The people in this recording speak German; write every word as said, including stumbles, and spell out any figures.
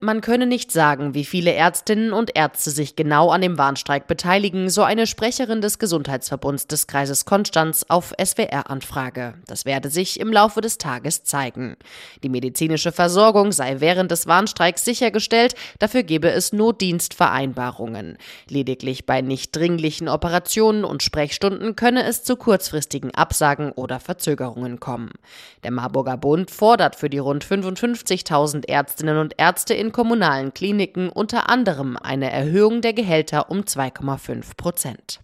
Man könne nicht sagen, wie viele Ärztinnen und Ärzte sich genau an dem Warnstreik beteiligen, so eine Sprecherin des Gesundheitsverbunds des Kreises Konstanz auf S W R-Anfrage. Das werde sich im Laufe des Tages zeigen. Die medizinische Versorgung sei während des Warnstreiks sichergestellt, dafür gebe es Notdienstvereinbarungen. Lediglich bei nicht dringlichen Operationen und Sprechstunden könne es zu kurzfristigen Absagen oder Verzögerungen kommen. Der Marburger Bund fordert für die rund fünfundfünfzigtausend Ärztinnen und Ärzte in kommunalen Kliniken unter anderem eine Erhöhung der Gehälter um zwei Komma fünf Prozent.